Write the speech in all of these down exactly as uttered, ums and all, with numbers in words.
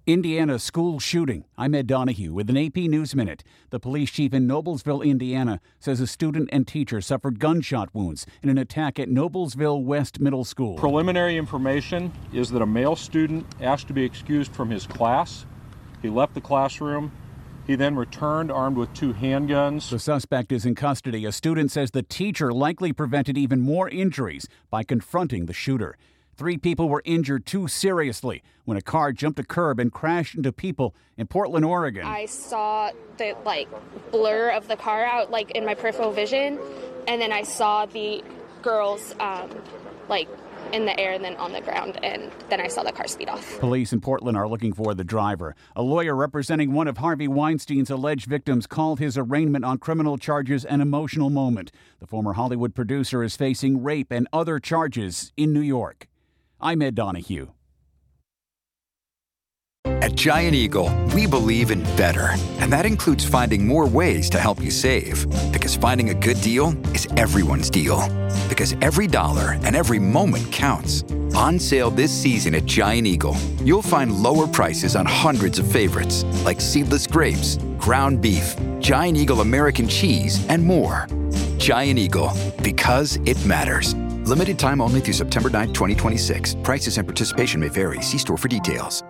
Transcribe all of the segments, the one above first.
Indiana school shooting. I'm Ed Donahue with an A P News Minute. The police chief in Noblesville, Indiana, says a student and teacher suffered gunshot wounds in an attack at Noblesville West Middle School. Preliminary information is that a male student asked to be excused from his class. He left the classroom. He then returned armed with two handguns. The suspect is in custody. A student says the teacher likely prevented even more injuries by confronting the shooter. Three people were injured too seriously when a car jumped a curb and crashed into people in Portland, Oregon. I saw the, like, blur of the car out, like, in my peripheral vision, and then I saw the girls, um, like, in the air and then on the ground, and then I saw the car speed off. Police in Portland are looking for the driver. A lawyer representing one of Harvey Weinstein's alleged victims called his arraignment on criminal charges an emotional moment. The former Hollywood producer is facing rape and other charges in New York. I'm Ed Donahue. At Giant Eagle, we believe in better. And that includes finding more ways to help you save. Because finding a good deal is everyone's deal. Because every dollar and every moment counts. On sale this season at Giant Eagle, you'll find lower prices on hundreds of favorites, like seedless grapes, ground beef, Giant Eagle American cheese, and more. Giant Eagle, because it matters. Limited time only through September ninth, twenty twenty-six. Prices and participation may vary. See store for details.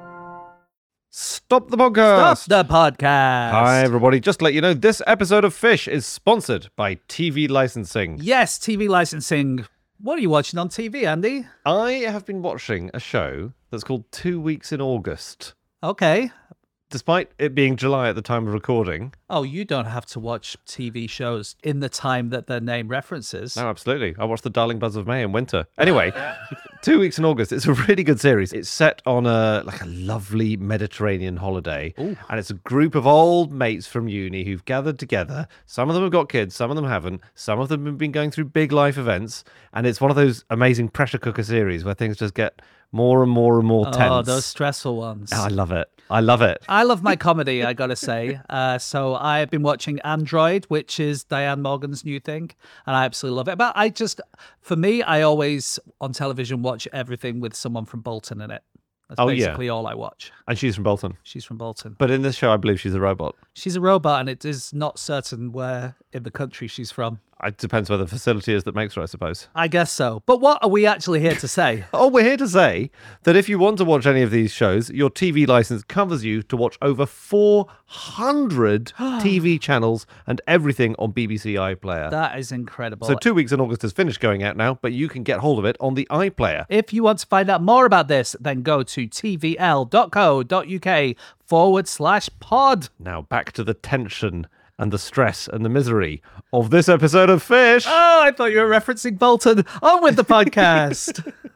Stop the podcast. Stop the podcast. Hi, everybody. Just to let you know, this episode of Fish is sponsored by T V licensing. Yes, T V licensing. What are you watching on T V, Andy? I have been watching a show that's called Two Weeks in August. Okay. Despite it being July at the time of recording. Oh, you don't have to watch T V shows in the time that their name references. No, absolutely. I watched The Darling Buzz of May in winter. Anyway, Two Weeks in August. It's a really good series. It's set on a like a lovely Mediterranean holiday. Ooh. And it's a group of old mates from uni who've gathered together. Some of them have got kids, some of them haven't. Some of them have been going through big life events. And it's one of those amazing pressure cooker series where things just get more and more and more tense. Oh, those stressful ones. Oh, I love it. I love it. I love my comedy, I gotta say. Uh, so I've been watching Android, which is Diane Morgan's new thing, and I absolutely love it. But I just, for me, I always, on television, watch everything with someone from Bolton in it. That's Oh, basically yeah. all I watch. And she's from Bolton. She's from Bolton. But in this show, I believe she's a robot. She's a robot, and it is not certain where in the country she's from. It depends where the facility is that makes her, I suppose. I guess so. But what are we actually here to say? Oh, we're here to say that if you want to watch any of these shows, your T V license covers you to watch over four hundred T V channels and everything on B B C iPlayer. That is incredible. So Two Weeks in August is finished going out now, but you can get hold of it on the iPlayer. If you want to find out more about this, then go to tvl.co.uk forward slash pod. Now back to the tension and the stress and the misery of this episode of Fish. Oh, I thought you were referencing Bolton. On with the podcast.